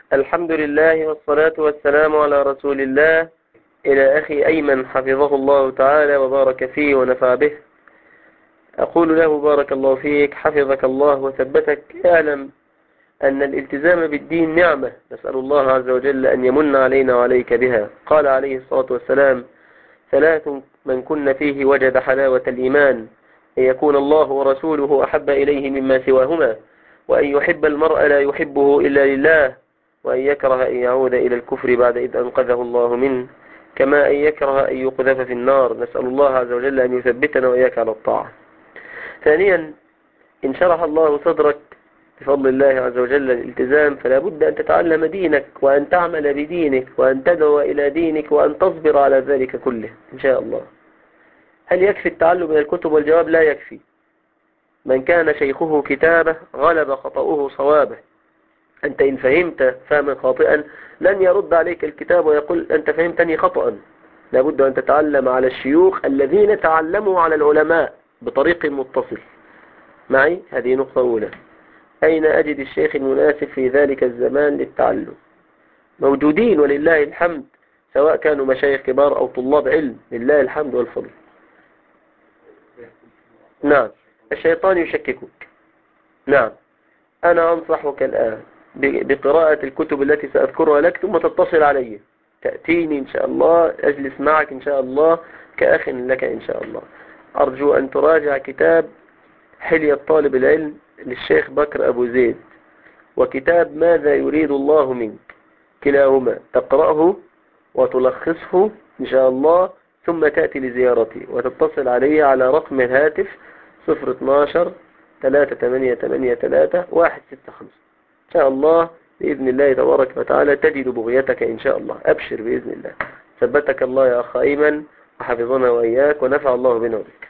الحمد لله والصلاة والسلام على رسول الله. إلى أخي أيمن حفظه الله تعالى وبارك فيه ونفع به، أقول له بارك الله فيك حفظك الله وثبتك. اعلم أن الالتزام بالدين نعمة، نسأل الله عز وجل أن يمن علينا وعليك بها. قال عليه الصلاة والسلام: ثلاث من كن فيه وجد حلاوة الإيمان، أن يكون الله ورسوله أحب إليه مما سواهما، وأن يحب المرء لا يحبه إلا لله، وأن يكره أن يعود إلى الكفر بعد إذ أنقذه الله منه، كما أن يكره أن يقذف في النار. نسأل الله عز وجل أن يثبتنا وإياك على الطاعة. ثانيا، إن شرح الله صدرك بفضل الله عز وجل الالتزام، فلا بد أن تتعلم دينك وأن تعمل بدينك وأن تدعو إلى دينك وأن تصبر على ذلك كله إن شاء الله. هل يكفي التعلم من الكتب؟ والجواب: لا يكفي. من كان شيخه كتابه غلب خطأه صوابه. أنت إن فهمت فهما خاطئا لن يرد عليك الكتاب ويقول أنت فهمتني خطأ. لابد أن تتعلم على الشيوخ الذين تعلموا على العلماء بطريق متصل معي. هذه نقطة أولى. أين أجد الشيخ المناسب في ذلك الزمان للتعلم؟ موجودين ولله الحمد، سواء كانوا مشايخ كبار أو طلاب علم، لله الحمد والفضل. نعم، الشيطان يشككك. نعم، أنا أنصحك الآن بقراءة الكتب التي سأذكرها لك، ثم تتصل علي، تأتيني إن شاء الله، أجلس معك إن شاء الله كأخ لك إن شاء الله. أرجو أن تراجع كتاب حلية طالب العلم للشيخ بكر أبو زيد، وكتاب ماذا يريد الله منك، كلاهما تقرأه وتلخصه إن شاء الله، ثم تأتي لزيارتي وتتصل علي على رقم الهاتف 012-3883-165 إن شاء الله. بإذن الله تبارك وتعالى تجد بغيتك إن شاء الله. أبشر بإذن الله. ثبتك الله يا أخ أيمن، وحفظنا وإياك، ونفع الله بنا وبك.